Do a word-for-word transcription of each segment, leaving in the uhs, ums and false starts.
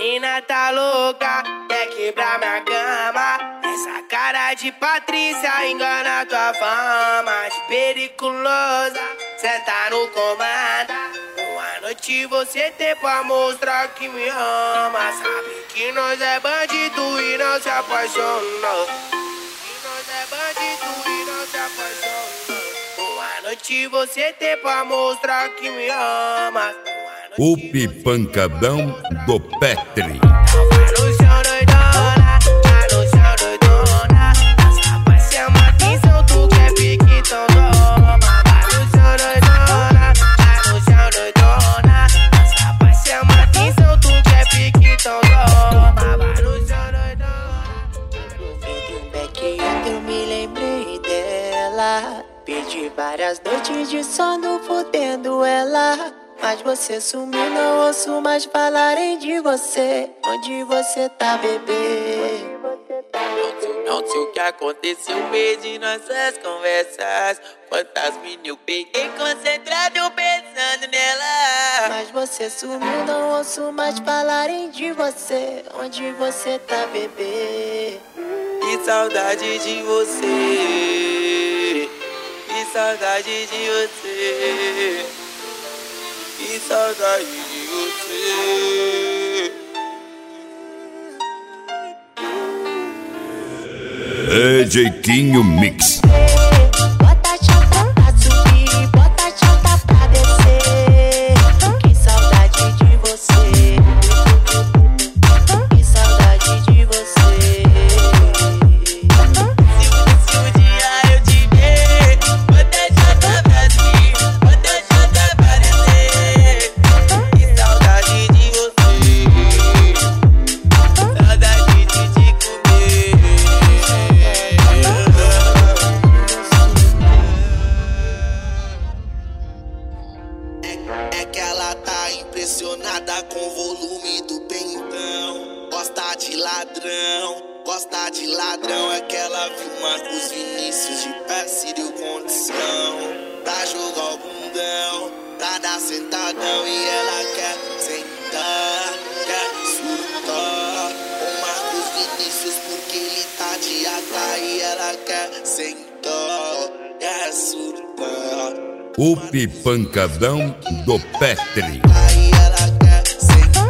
mina tá louca, quer quebrar minha cama. Essa cara de Patrícia engana tua fama de periculosa, cê tá no comando. Uma noite você tem pra mostrar que me ama. Sabe que nós é bandido e não se apaixona. Que nós é bandido e não se apaixona. Uma noite você tem pra mostrar que me ama. O Pipancadão do Petri. Eu me lembrei dela, perdi várias noites de sono fudendo ela. Mas você sumiu, não ouço mais falarem de você. Onde você tá, bebê? Não sei, não sei o que aconteceu, perdi nossas conversas. Quantas meninas eu peguei concentrado pensando nela. Mas você sumiu, não ouço mais falarem de você. Onde você tá, bebê? Que saudade de você. Que saudade de você. Que saudade de você. D J Quinho Mix. Bota a chata pra subir, bota a chata pra descer. Que saudade de você. Que saudade de você. Se um dia eu te ver, bota a chata pra subir, bota a chata pra descer. Que saudade de você. Saudade de te comer. É que ela tá impressionada com o volume do pentão. Gosta de ladrão, gosta de ladrão. É que ela viu Marcos Vinícius de pé, se deu condição pra jogar o bundão, pra dar sentadão. E ela quer sentar, quer surtar com Marcos Vinícius porque ele tá de A K. E ela quer sentar, quer surtar. O Pipancadão do Petri. Aí ela quer sentar,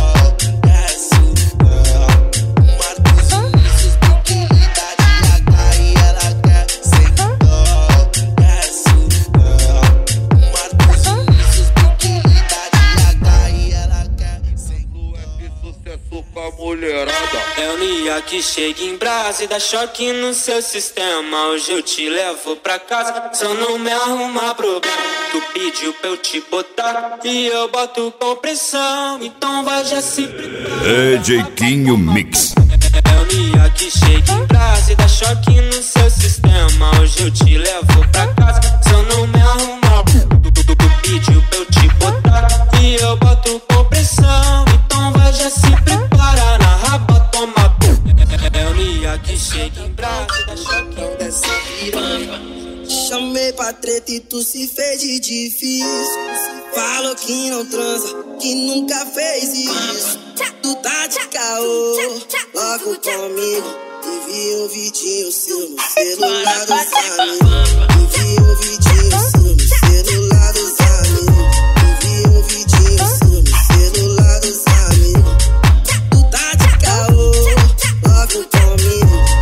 quer surtar. Marcos Vinícius porque ele tá de A K. E ela quer sentar, quer surtar. Marcos Vinícius porque ele tá de A K. E ela quer sentar. Sucesso pra mulherada. É o Nia que chega em brasa e dá choque no seu sistema. Hoje eu te levo pra casa, só não me arruma problema. Tu pediu pra eu te botar e eu boto com pressão. Então vai já se preparar. D J Quinho Mix. É o Nia que chega em brasa e dá choque no seu sistema. Hoje eu te levo pra casa, só não me arruma. Tu, tu, tu, tu pediu pra eu te botar e eu boto com pressão. Então vai já se preparar na raba, toma. É o Nia que chega em brasa e dá choque no Dessa piranha, chamei pra treta e tu se fez de difícil. Falou que não transa, que nunca fez isso. Tu tá de caô, logo comigo. E vi um vidinho seu no celular dos amigos. E vi um vidinho seu no celular dos amigos. E vi um vidinho seu no celular dos amigos. Tu tá de caô, logo comigo.